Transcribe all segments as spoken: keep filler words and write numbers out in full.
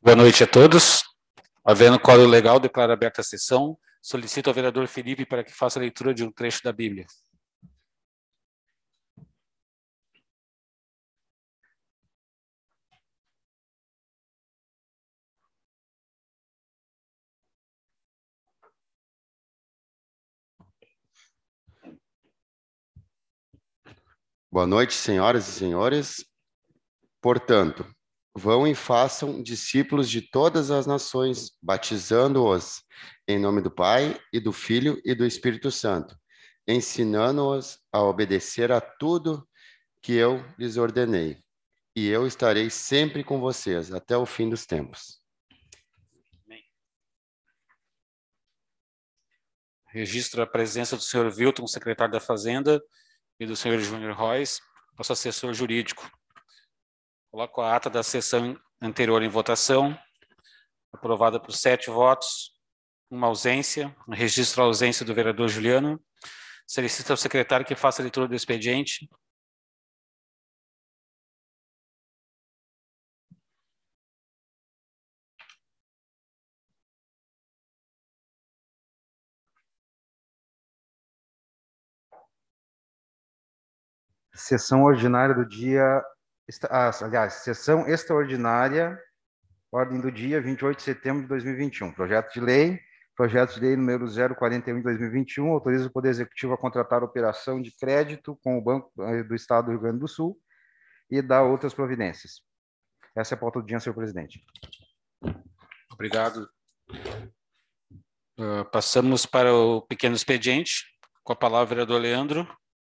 Boa noite a todos. Havendo quórum legal, declaro aberta a sessão. Solicito ao vereador Felipe para que faça a leitura de um trecho da Bíblia. Boa noite, senhoras e senhores. Portanto, vão e façam discípulos de todas as nações, batizando-os em nome do Pai, e do Filho e do Espírito Santo, ensinando-os a obedecer a tudo que eu lhes ordenei. E eu estarei sempre com vocês até o fim dos tempos. Registro a presença do senhor Wilton, secretário da Fazenda, e do senhor Júnior Reis, nosso assessor jurídico. Coloco a ata da sessão anterior em votação, aprovada por sete votos, uma ausência. Registro a ausência do vereador Juliano. Solicito ao secretário que faça a leitura do expediente. Sessão ordinária do dia... Ah, aliás, sessão extraordinária, ordem do dia vinte e oito de setembro de dois mil e vinte e um. Projeto de lei, projeto de lei número zero quarenta e um de dois mil e vinte e um, autoriza o Poder Executivo a contratar operação de crédito com o Banco do Estado do Rio Grande do Sul e dar outras providências. Essa é a pauta do dia, senhor presidente. Obrigado. Uh, passamos para o pequeno expediente. Com a palavra, o vereador Leandro.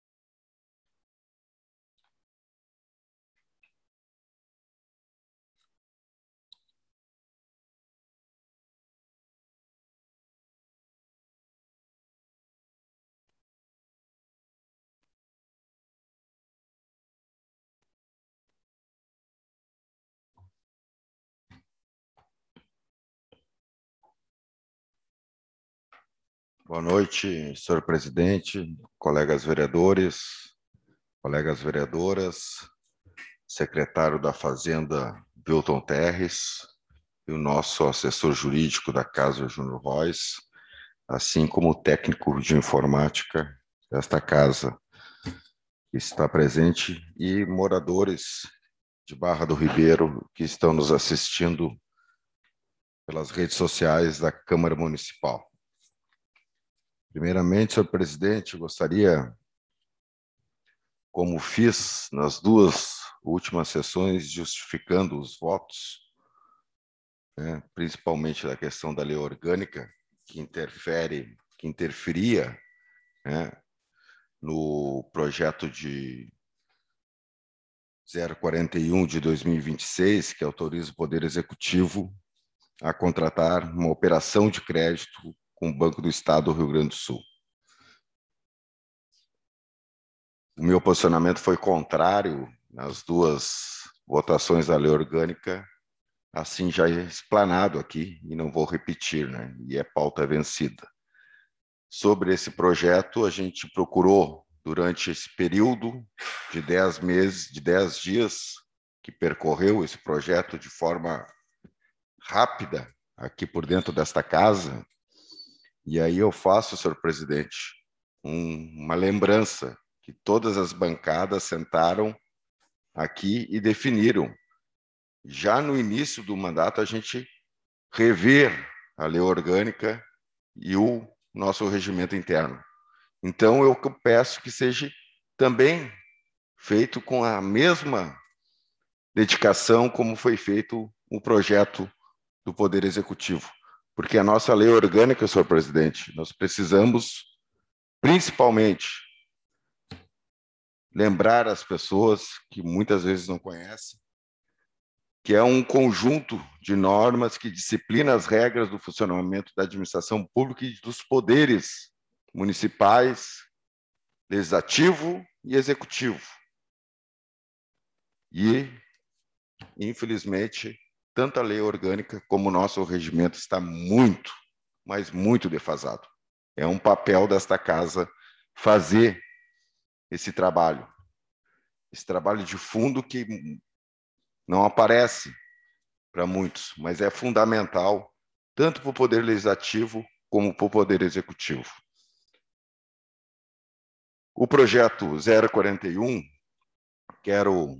Boa noite, senhor presidente, colegas vereadores, colegas vereadoras, secretário da Fazenda, Wilton Terres, e o nosso assessor jurídico da Casa, Júnior Reis, assim como o técnico de informática desta casa, que está presente, e moradores de Barra do Ribeiro, que estão nos assistindo pelas redes sociais da Câmara Municipal. Primeiramente, senhor presidente, gostaria, como fiz nas duas últimas sessões, justificando os votos, né, principalmente da questão da lei orgânica, que interfere, que interferia, né, no projeto de zero quarenta e um de dois mil e vinte e seis, que autoriza o Poder Executivo a contratar uma operação de crédito com o Banco do Estado do Rio Grande do Sul. O meu posicionamento foi contrário nas duas votações da lei orgânica, assim já explanado aqui, e não vou repetir, né? E é pauta vencida. Sobre esse projeto, a gente procurou, durante esse período de dez meses, de dez dias, que percorreu esse projeto de forma rápida, aqui por dentro desta casa, e aí eu faço, senhor presidente, um, uma lembrança que todas as bancadas sentaram aqui e definiram, já no início do mandato, a gente rever a lei orgânica e o nosso regimento interno. Então, eu peço que seja também feito com a mesma dedicação como foi feito o projeto do Poder Executivo. Porque a nossa lei orgânica, senhor presidente, nós precisamos, principalmente, lembrar as pessoas que muitas vezes não conhecem, que é um conjunto de normas que disciplina as regras do funcionamento da administração pública e dos poderes municipais, legislativo e executivo. E, infelizmente, tanto a lei orgânica como o nosso regimento está muito, mas muito defasado. É um papel desta casa fazer esse trabalho, esse trabalho de fundo que não aparece para muitos, mas é fundamental tanto para o Poder Legislativo como para o Poder Executivo. O projeto zero quarenta e um, quero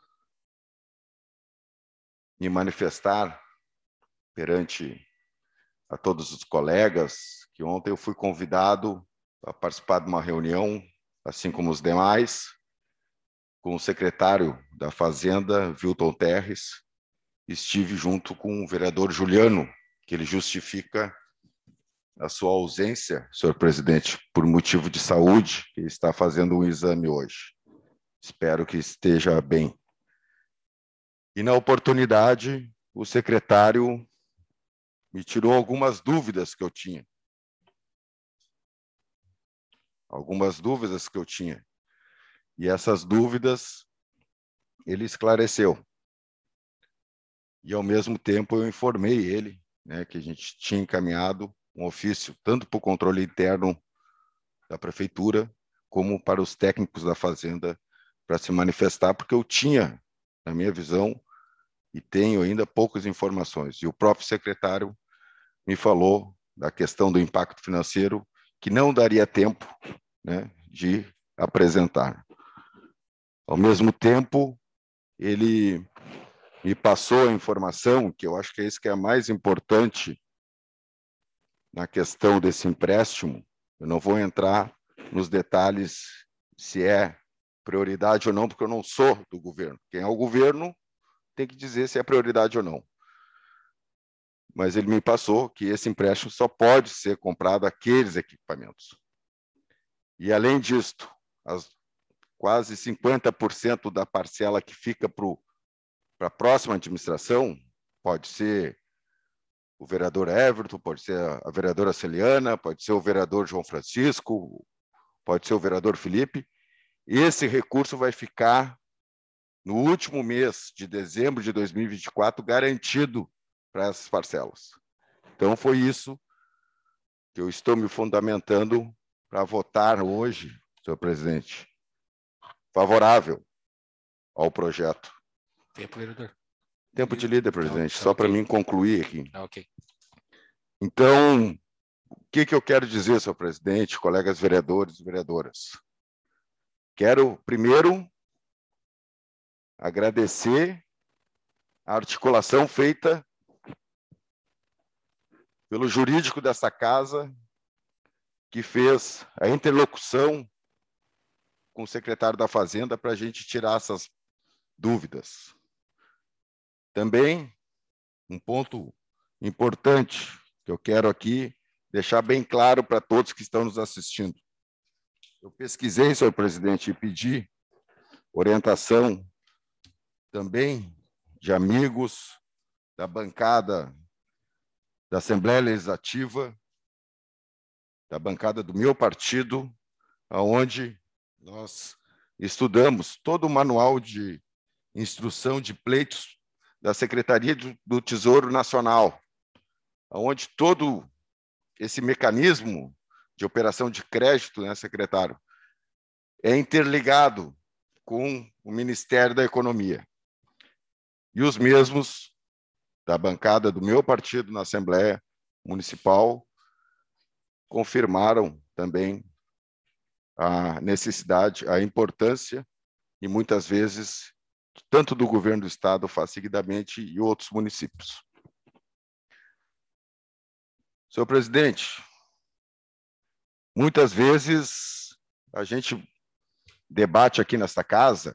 me manifestar perante a todos os colegas que ontem eu fui convidado a participar de uma reunião, assim como os demais, com o secretário da Fazenda, Wilton Terres. Estive junto com o vereador Juliano, que ele justifica a sua ausência, senhor presidente, por motivo de saúde, que está fazendo um exame hoje. Espero que esteja bem. E na oportunidade, o secretário me tirou algumas dúvidas que eu tinha. Algumas dúvidas que eu tinha. E essas dúvidas ele esclareceu. E, ao mesmo tempo, eu informei ele, né, que a gente tinha encaminhado um ofício, tanto para o controle interno da prefeitura, como para os técnicos da Fazenda, para se manifestar, porque eu tinha, na minha visão, e tenho ainda poucas informações. E o próprio secretário me falou da questão do impacto financeiro, que não daria tempo, né, de apresentar. Ao mesmo tempo, ele me passou a informação, que eu acho que é isso que é mais importante na questão desse empréstimo. Eu não vou entrar nos detalhes se é prioridade ou não, porque eu não sou do governo. Quem é o governo tem que dizer se é prioridade ou não. Mas ele me passou que esse empréstimo só pode ser comprado aqueles equipamentos. E, além disto, as quase cinquenta por cento da parcela que fica para a próxima administração, pode ser o vereador Everton, pode ser a vereadora Celiana, pode ser o vereador João Francisco, pode ser o vereador Felipe. Esse recurso vai ficar no último mês de dezembro de dois mil e vinte e quatro garantido para essas parcelas. Então, foi isso que eu estou me fundamentando para votar hoje, senhor presidente, favorável ao projeto. Tempo, vereador. Tempo de líder, presidente, Tá, tá, só okay. para mim concluir aqui. Tá, ok. Então, o que, que eu quero dizer, senhor presidente, colegas vereadores e vereadoras? Quero, primeiro, agradecer a articulação feita pelo jurídico dessa casa, que fez a interlocução com o secretário da Fazenda para a gente tirar essas dúvidas. Também, um ponto importante que eu quero aqui deixar bem claro para todos que estão nos assistindo. Eu pesquisei, senhor presidente, e pedi orientação também de amigos da bancada da Assembleia Legislativa, da bancada do meu partido, onde nós estudamos todo o manual de instrução de pleitos da Secretaria do Tesouro Nacional, onde todo esse mecanismo de operação de crédito, né, secretário, é interligado com o Ministério da Economia. E os mesmos da bancada do meu partido na Assembleia Municipal confirmaram também a necessidade, a importância, e muitas vezes, tanto do governo do Estado faz seguidamente e outros municípios. Senhor presidente, muitas vezes a gente debate aqui nesta casa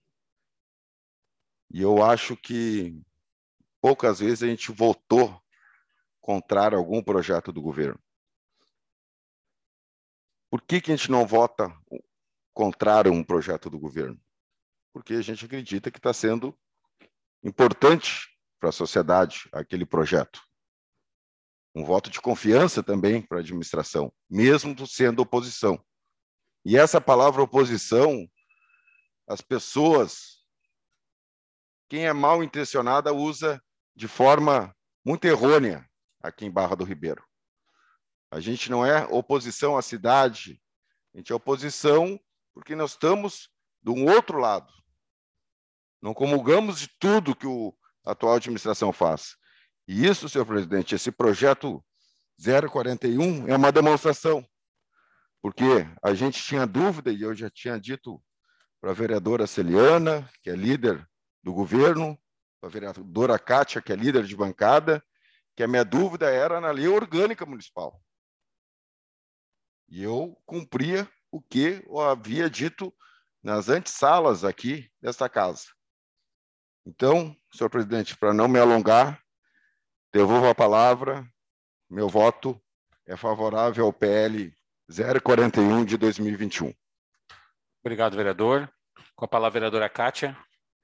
e eu acho que poucas vezes a gente votou contrário a algum projeto do governo. Por que que a gente não vota contrário a um projeto do governo? Porque a gente acredita que está sendo importante para a sociedade aquele projeto. Um voto de confiança também para a administração, mesmo sendo oposição. E essa palavra oposição, as pessoas, quem é mal intencionada, usa de forma muito errônea aqui em Barra do Ribeiro. A gente não é oposição à cidade, a gente é oposição porque nós estamos de um outro lado. Não comulgamos de tudo que o a atual administração faz. E isso, senhor presidente, esse projeto zero quarenta e um é uma demonstração, porque a gente tinha dúvida, e eu já tinha dito para a vereadora Celiana, que é líder do governo, para a vereadora Kátia, que é líder de bancada, que a minha dúvida era na lei orgânica municipal. E eu cumpria o que eu havia dito nas antessalas aqui desta casa. Então, senhor presidente, para não me alongar, devolvo a palavra. Meu voto é favorável ao P L zero quarenta e um de dois mil e vinte e um. Obrigado, vereador. Com a palavra, a vereadora Kátia.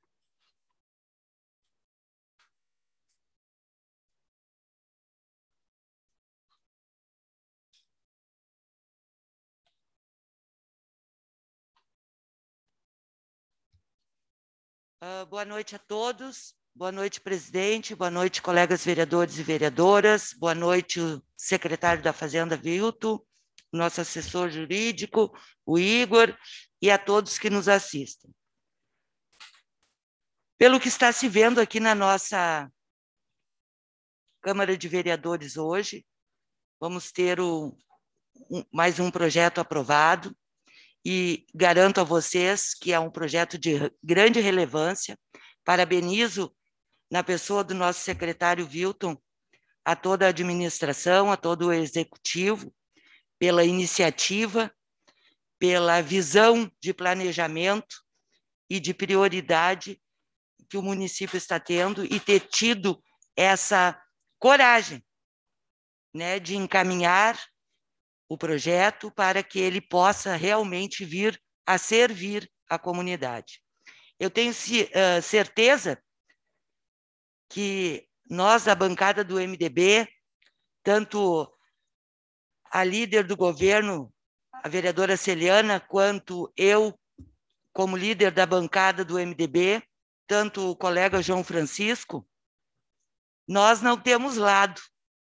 Uh, boa noite a todos. Boa noite, presidente. Boa noite, colegas vereadores e vereadoras. Boa noite, o secretário da Fazenda, Vilton, nosso assessor jurídico, o Igor, e a todos que nos assistem. Pelo que está se vendo aqui na nossa Câmara de Vereadores hoje, vamos ter o, um, mais um projeto aprovado, e garanto a vocês que é um projeto de grande relevância. Parabenizo, na pessoa do nosso secretário Vilton, a toda a administração, a todo o executivo, pela iniciativa, pela visão de planejamento e de prioridade que o município está tendo e ter tido essa coragem, né, de encaminhar o projeto para que ele possa realmente vir a servir a comunidade. Eu tenho uh, certeza que nós, da bancada do M D B, tanto a líder do governo, a vereadora Celiana, quanto eu, como líder da bancada do M D B, tanto o colega João Francisco, nós não temos lado.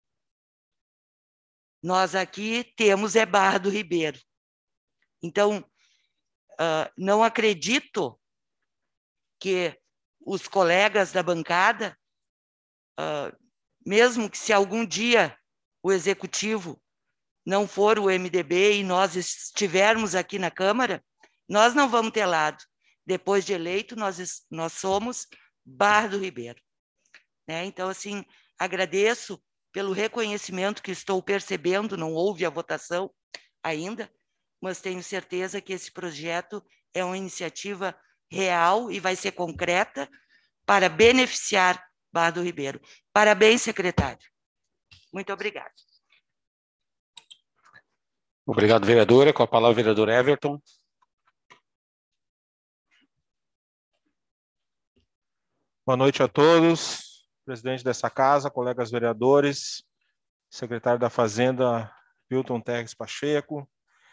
Nós aqui temos é Barra do Ribeiro. Então, uh, não acredito que os colegas da bancada, uh, mesmo que se algum dia o executivo não for o M D B e nós estivermos aqui na Câmara, nós não vamos ter lado. Depois de eleito, nós, nós somos Barra do Ribeiro. Né? Então, assim, agradeço pelo reconhecimento que estou percebendo, não houve a votação ainda, mas tenho certeza que esse projeto é uma iniciativa real e vai ser concreta para beneficiar Barra do Ribeiro. Parabéns, secretário. Muito obrigada. Obrigado, vereadora. Com a palavra, o vereador Everton. Boa noite a todos. Presidente dessa casa, colegas vereadores, secretário da Fazenda, Vilton Teres Pacheco.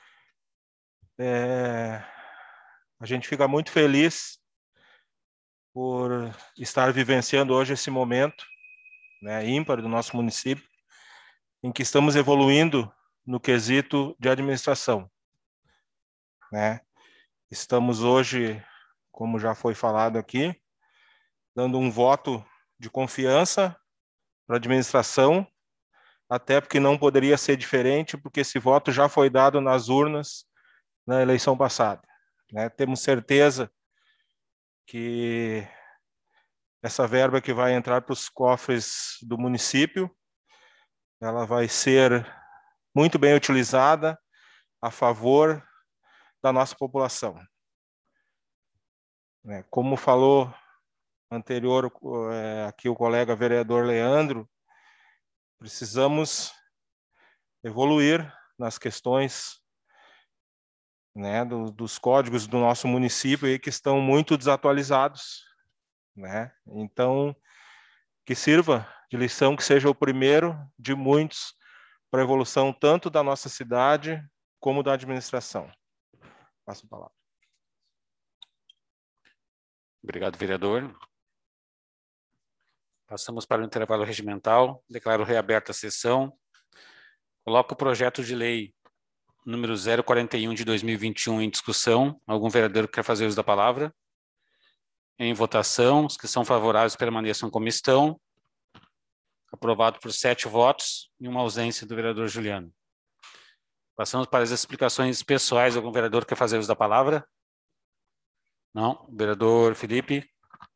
É, a gente fica muito feliz por estar vivenciando hoje esse momento, né, ímpar do nosso município, em que estamos evoluindo no quesito de administração. Né? Estamos hoje, como já foi falado aqui, dando um voto de confiança para a administração, até porque não poderia ser diferente, porque esse voto já foi dado nas urnas na eleição passada. Né? Temos certeza que essa verba que vai entrar para os cofres do município, ela vai ser muito bem utilizada a favor da nossa população. Né? Como falou anterior é, aqui o colega vereador Leandro, precisamos evoluir nas questões, né, do, dos códigos do nosso município aí, que estão muito desatualizados. Né? Então, que sirva de lição, que seja o primeiro de muitos para a evolução tanto da nossa cidade como da administração. Passo a palavra. Obrigado, vereador. Passamos para o intervalo regimental. Declaro reaberta a sessão. Coloco o projeto de lei número zero quarenta e um de dois mil e vinte e um em discussão. Algum vereador quer fazer uso da palavra? Em votação, os que são favoráveis permaneçam como estão. Aprovado por sete votos e uma ausência do vereador Juliano. Passamos para as explicações pessoais. Algum vereador quer fazer uso da palavra? Não. Vereador Felipe.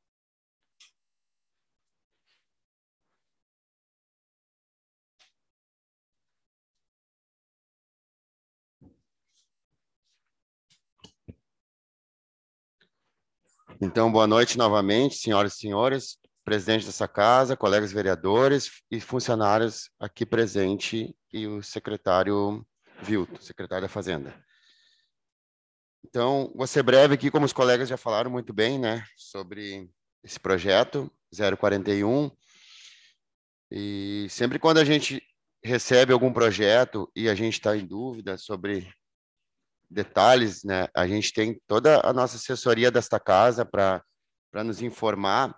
Então, boa noite novamente, senhoras e senhores, presidente dessa casa, colegas vereadores e funcionários aqui presente e o secretário Vilto, secretário da Fazenda. Então, vou ser breve aqui, como os colegas já falaram muito bem, né, sobre esse projeto zero quarenta e um. E sempre quando a gente recebe algum projeto e a gente está em dúvida sobre detalhes, né, a gente tem toda a nossa assessoria desta casa para para nos informar.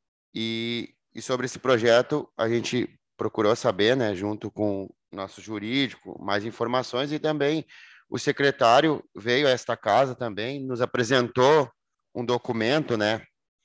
E, e sobre esse projeto, a gente procurou saber, né, junto com o nosso jurídico, mais informações, e também o secretário veio a esta casa também, nos apresentou um documento, né,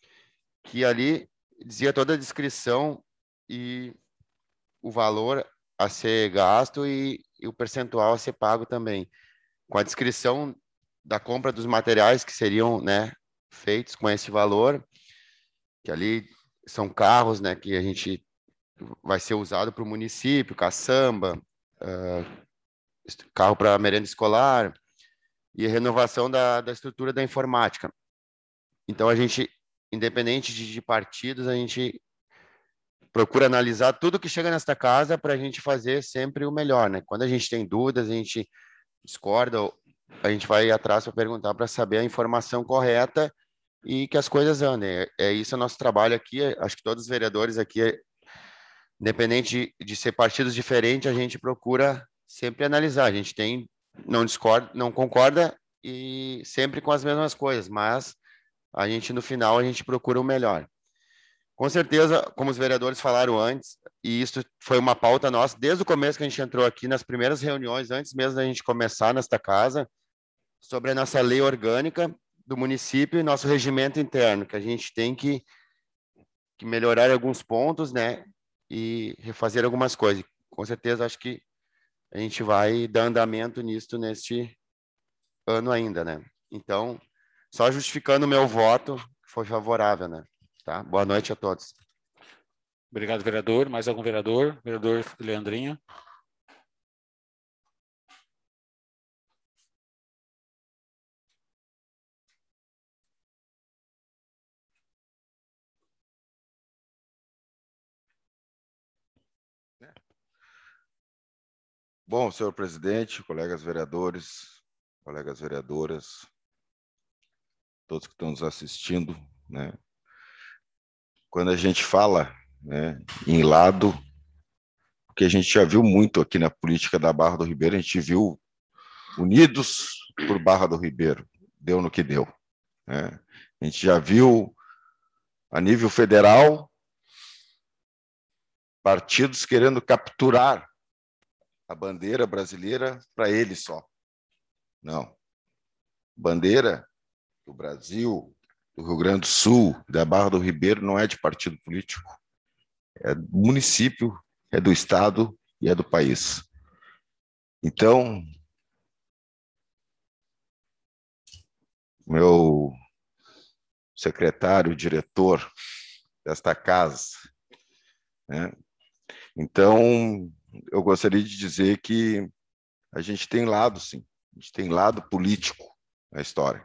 que ali dizia toda a descrição e o valor a ser gasto e, e o percentual a ser pago também, com a descrição da compra dos materiais que seriam, né, feitos com esse valor, que ali são carros, né, que a gente vai ser usado para o município, caçamba, uh, carro para merenda escolar e a renovação da, da estrutura da informática. Então, a gente, independente de, de partidos, a gente procura analisar tudo que chega nesta casa para a gente fazer sempre o melhor, né? Quando a gente tem dúvidas, a gente discorda, a gente vai atrás para perguntar para saber a informação correta e que as coisas andem. É, é isso o nosso trabalho aqui. Acho que todos os vereadores aqui, independente de, de ser partidos diferentes, a gente procura sempre analisar. A gente tem, não discorda, não concorda e sempre com as mesmas coisas, mas a gente, no final, a gente procura o melhor. Com certeza, como os vereadores falaram antes, e isso foi uma pauta nossa desde o começo que a gente entrou aqui, nas primeiras reuniões, antes mesmo da gente começar nesta casa, sobre a nossa lei orgânica do município e nosso regimento interno, que a gente tem que, que melhorar alguns pontos, né, e refazer algumas coisas. Com certeza, acho que a gente vai dar andamento nisso neste ano ainda, né. Então, só justificando o meu voto, foi favorável, né. Tá? Boa noite a todos. Obrigado, vereador. Mais algum vereador? Vereador Leandrinho. Bom, senhor presidente, colegas vereadores, colegas vereadoras, todos que estão nos assistindo, né? Quando a gente fala, né, em lado, porque a gente já viu muito aqui na política da Barra do Ribeiro, a gente viu unidos por Barra do Ribeiro, deu no que deu, né? A gente já viu a nível federal partidos querendo capturar a bandeira brasileira para ele só. Não. Bandeira do Brasil, do Rio Grande do Sul, da Barra do Ribeiro, não é de partido político. É do município, é do estado e é do país. Então, meu secretário, diretor desta casa, né? Então, eu gostaria de dizer que a gente tem lado, sim. A gente tem lado político na história.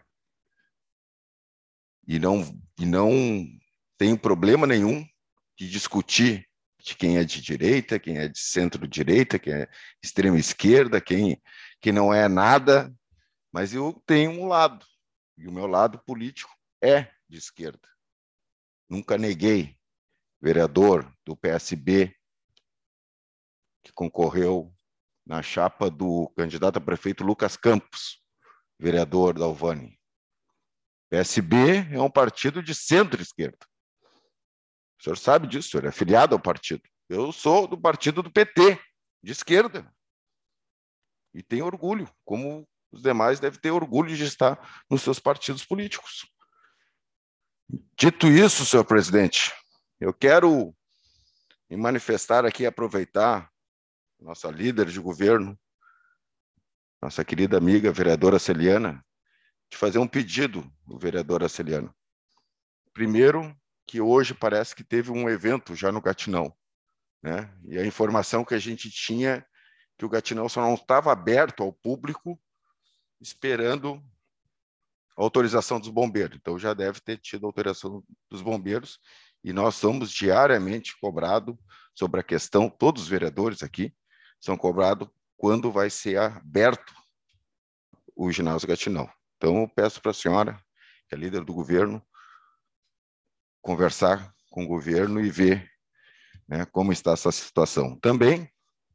E não, e não tem problema nenhum de discutir de quem é de direita, quem é de centro-direita, quem é extrema-esquerda, quem, quem não é nada, mas eu tenho um lado, e o meu lado político é de esquerda. Nunca neguei vereador do P S B que concorreu na chapa do candidato a prefeito Lucas Campos, vereador da Alvane. P S B é um partido de centro-esquerda. O senhor sabe disso, o senhor é afiliado ao partido. Eu sou do partido do P T, de esquerda. E tenho orgulho, como os demais devem ter orgulho de estar nos seus partidos políticos. Dito isso, senhor presidente, eu quero me manifestar aqui, aproveitar nossa líder de governo, nossa querida amiga vereadora Celiana, de fazer um pedido do vereador Celiana. Primeiro, que hoje parece que teve um evento já no Gatinão, né? E a informação que a gente tinha que o Gatinão só não estava aberto ao público, esperando a autorização dos bombeiros. Então já deve ter tido a autorização dos bombeiros, e nós somos diariamente cobrados sobre a questão, todos os vereadores aqui são cobrados quando vai ser aberto o ginásio Gatinão. Então eu peço para a senhora, que é líder do governo, conversar com o governo e ver, né, como está essa situação. Também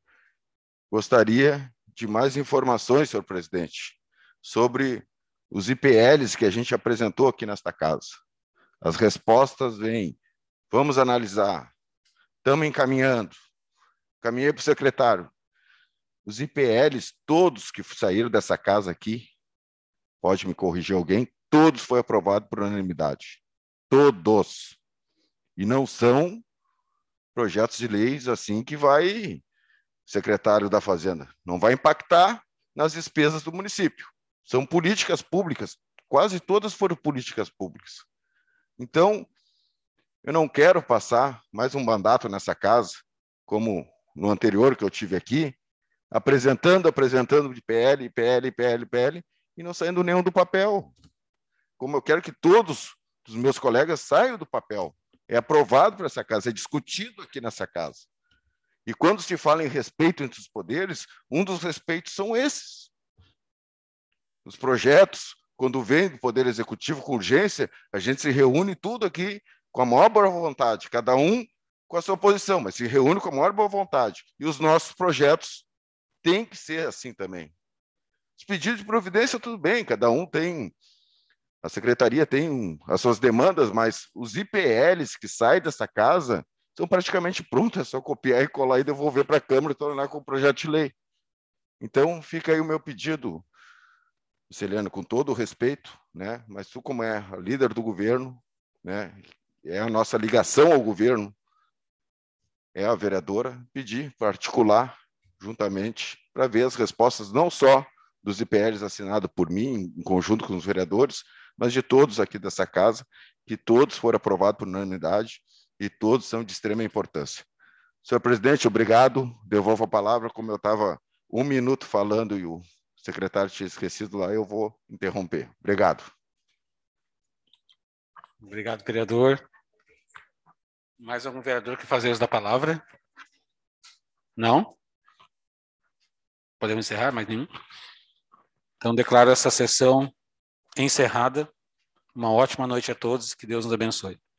gostaria de mais informações, senhor presidente, sobre os I P Ls que a gente apresentou aqui nesta casa. As respostas vêm, vamos analisar, estamos encaminhando, caminhei para o secretário. Os I P Ls, todos que saíram dessa casa aqui, pode me corrigir alguém, todos foram aprovados por unanimidade. Todos. E não são projetos de leis assim que vai, secretário da Fazenda, não vai impactar nas despesas do município. São políticas públicas, quase todas foram políticas públicas. Então, eu não quero passar mais um mandato nessa casa, como no anterior que eu tive aqui, apresentando, apresentando de P L, P L, P L, P L, e não saindo nenhum do papel. Como eu quero que todos os meus colegas saiam do papel. É aprovado por essa casa, é discutido aqui nessa casa. E quando se fala em respeito entre os poderes, um dos respeitos são esses. Os projetos, quando vem do Poder Executivo com urgência, a gente se reúne tudo aqui com a maior boa vontade, cada um com a sua posição, mas se reúne com a maior boa vontade. E os nossos projetos têm que ser assim também. Os pedidos de providência, tudo bem, cada um tem, a secretaria tem as suas demandas, mas os I P Ls que saem dessa casa são praticamente prontos, é só copiar e colar e devolver para a Câmara e tornar com o projeto de lei. Então, fica aí o meu pedido, Celiano, com todo o respeito, né? Mas tu, como é a líder do governo, né? É a nossa ligação ao governo, é a vereadora, pedir para articular juntamente para ver as respostas, não só dos I P Ls assinados por mim, em conjunto com os vereadores, mas de todos aqui dessa casa, que todos foram aprovados por unanimidade e todos são de extrema importância. Senhor presidente, obrigado. Devolvo a palavra, como eu estava um minuto falando e o secretário tinha esquecido lá, eu vou interromper. Obrigado. Obrigado, vereador. Mais algum vereador que fazer uso da palavra? Não? Podemos encerrar? Mais nenhum? Então, declaro essa sessão encerrada. Uma ótima noite a todos. Que Deus nos abençoe.